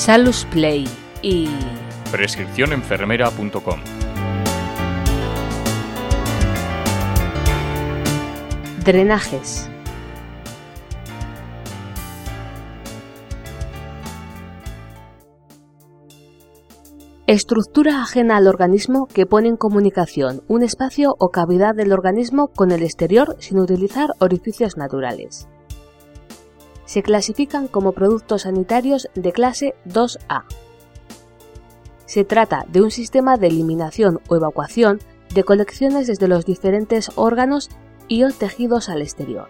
Salus Play y prescripcionenfermera.com. Drenajes. Estructura ajena al organismo que pone en comunicación un espacio o cavidad del organismo con el exterior sin utilizar orificios naturales. Se clasifican como productos sanitarios de clase 2A. Se trata de un sistema de eliminación o evacuación de colecciones desde los diferentes órganos y o tejidos al exterior.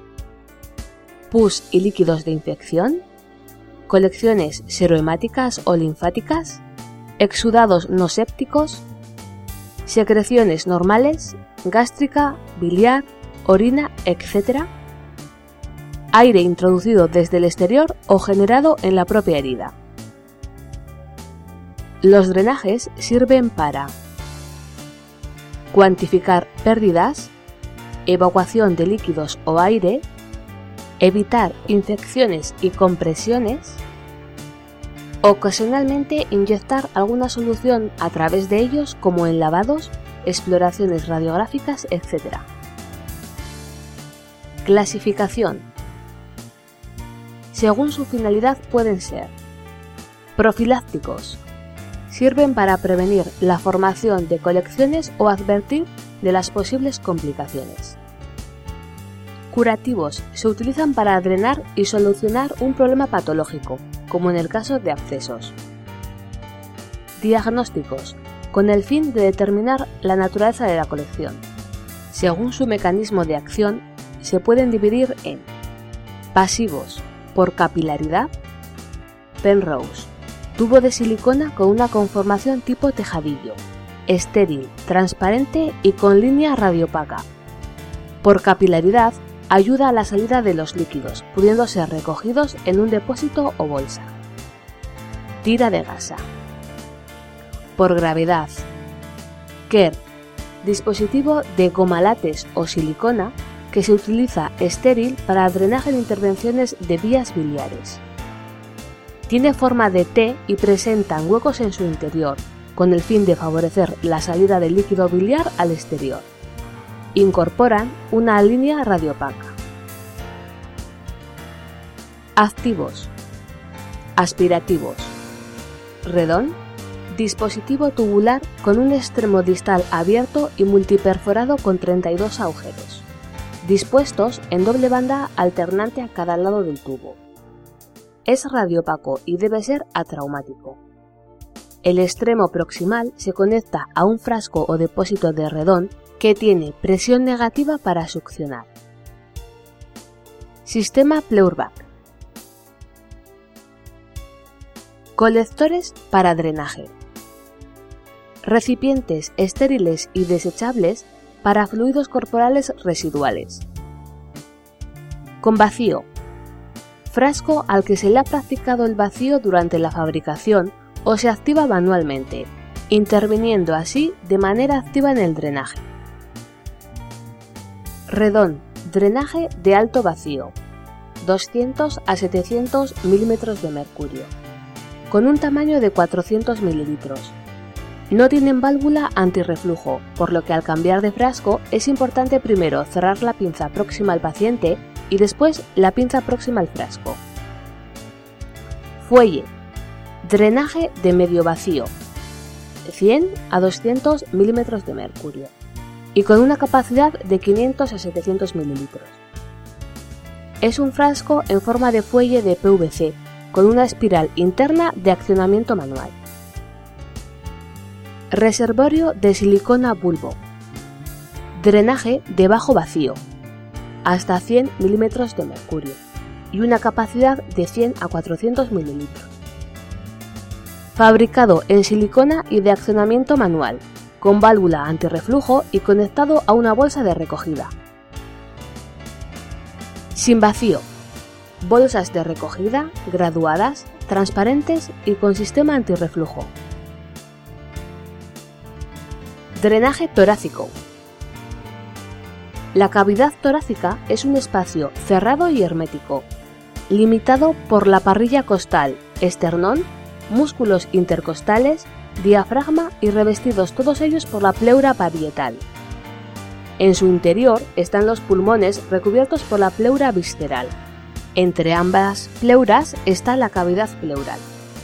Pus y líquidos de infección, colecciones serohemáticas o linfáticas, exudados no sépticos, secreciones normales, gástrica, biliar, orina, etc. Aire introducido desde el exterior o generado en la propia herida. Los drenajes sirven para cuantificar pérdidas, evacuación de líquidos o aire, evitar infecciones y compresiones, ocasionalmente inyectar alguna solución a través de ellos como en lavados, exploraciones radiográficas, etc. Clasificación. Según su finalidad pueden ser profilácticos. Sirven para prevenir la formación de colecciones o advertir de las posibles complicaciones. Curativos. Se utilizan para drenar y solucionar un problema patológico, como en el caso de abscesos. Diagnósticos. Con el fin de determinar la naturaleza de la colección. Según su mecanismo de acción, se pueden dividir en pasivos, por capilaridad, Penrose, tubo de silicona con una conformación tipo tejadillo, estéril, transparente y con línea radiopaca. Por capilaridad, ayuda a la salida de los líquidos, pudiendo ser recogidos en un depósito o bolsa. Tira de gasa. Por gravedad, Kerr, dispositivo de goma látex o silicona que se utiliza estéril para drenaje de intervenciones de vías biliares. Tiene forma de T y presentan huecos en su interior, con el fin de favorecer la salida del líquido biliar al exterior. Incorporan una línea radiopaca. Activos. Aspirativos. Redón, dispositivo tubular con un extremo distal abierto y multiperforado con 32 agujeros, dispuestos en doble banda alternante a cada lado del tubo. Es radiopaco y debe ser atraumático. El extremo proximal se conecta a un frasco o depósito de redón que tiene presión negativa para succionar. Sistema Pleurbach. Colectores para drenaje. Recipientes estériles y desechables para fluidos corporales residuales. Con vacío. Frasco al que se le ha practicado el vacío durante la fabricación o se activa manualmente, interviniendo así de manera activa en el drenaje. Redón, drenaje de alto vacío, 200 a 700 milímetros de mercurio, con un tamaño de 400 mililitros. No tienen válvula antirreflujo, por lo que al cambiar de frasco es importante primero cerrar la pinza próxima al paciente y después la pinza próxima al frasco. Fuelle, drenaje de medio vacío, 100 a 200 milímetros de mercurio y con una capacidad de 500 a 700 mililitros. Es un frasco en forma de fuelle de PVC con una espiral interna de accionamiento manual. Reservorio de silicona bulbo, drenaje de bajo vacío, hasta 100 milímetros de mercurio y una capacidad de 100 a 400 mililitros. Fabricado en silicona y de accionamiento manual, con válvula antirreflujo y conectado a una bolsa de recogida. Sin vacío, bolsas de recogida, graduadas, transparentes y con sistema antirreflujo. Drenaje torácico. La cavidad torácica es un espacio cerrado y hermético, limitado por la parrilla costal, esternón músculos intercostales, diafragma y revestidos todos ellos por la pleura parietal. En su interior están los pulmones recubiertos por la pleura visceral. Entre ambas pleuras está la cavidad pleural.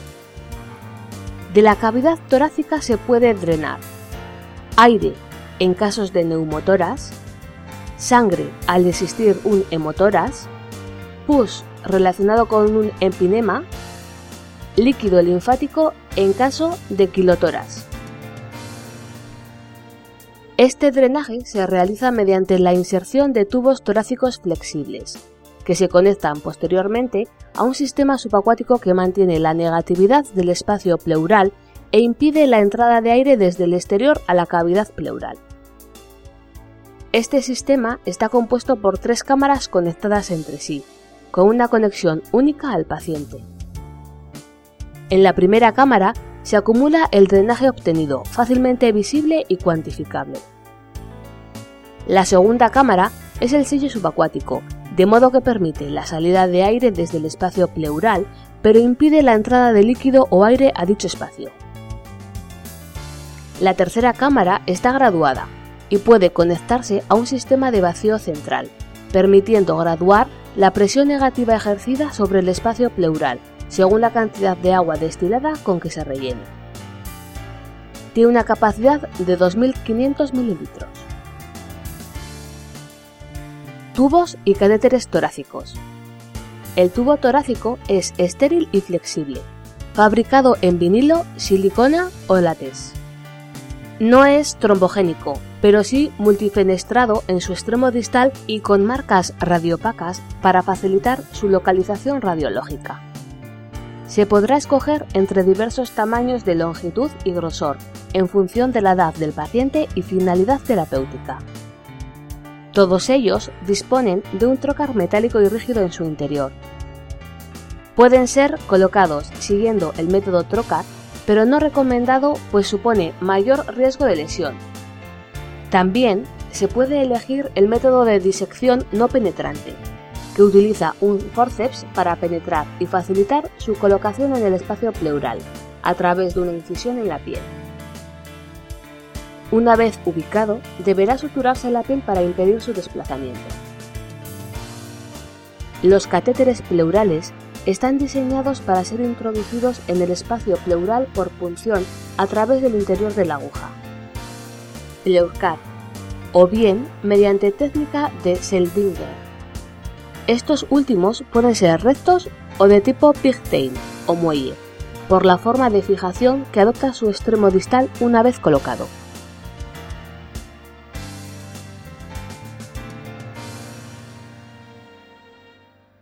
De la cavidad torácica se puede drenar aire en casos de neumotórax, sangre al existir un hemotórax, pus relacionado con un empinema, líquido linfático en caso de quilotórax. Este drenaje se realiza mediante la inserción de tubos torácicos flexibles, que se conectan posteriormente a un sistema subacuático que mantiene la negatividad del espacio pleural e impide la entrada de aire desde el exterior a la cavidad pleural. Este sistema está compuesto por 3 cámaras conectadas entre sí, con una conexión única al paciente. En la primera cámara se acumula el drenaje obtenido, fácilmente visible y cuantificable. La segunda cámara es el sello subacuático, de modo que permite la salida de aire desde el espacio pleural, pero impide la entrada de líquido o aire a dicho espacio. La tercera cámara está graduada y puede conectarse a un sistema de vacío central, permitiendo graduar la presión negativa ejercida sobre el espacio pleural, según la cantidad de agua destilada con que se rellene. Tiene una capacidad de 2.500 mililitros. Tubos y catéteres torácicos. El tubo torácico es estéril y flexible, fabricado en vinilo, silicona o látex. No es trombogénico, pero sí multifenestrado en su extremo distal y con marcas radiopacas para facilitar su localización radiológica. Se podrá escoger entre diversos tamaños de longitud y grosor, en función de la edad del paciente y finalidad terapéutica. Todos ellos disponen de un trocar metálico y rígido en su interior. Pueden ser colocados siguiendo el método trocar, pero no recomendado pues supone mayor riesgo de lesión. También se puede elegir el método de disección no penetrante, que utiliza un forceps para penetrar y facilitar su colocación en el espacio pleural, a través de una incisión en la piel. Una vez ubicado, deberá suturarse la piel para impedir su desplazamiento. Los catéteres pleurales están diseñados para ser introducidos en el espacio pleural por punción a través del interior de la aguja, Pleucar, o bien mediante técnica de Seldinger. Estos últimos pueden ser rectos o de tipo pigtail o muelle, por la forma de fijación que adopta su extremo distal una vez colocado.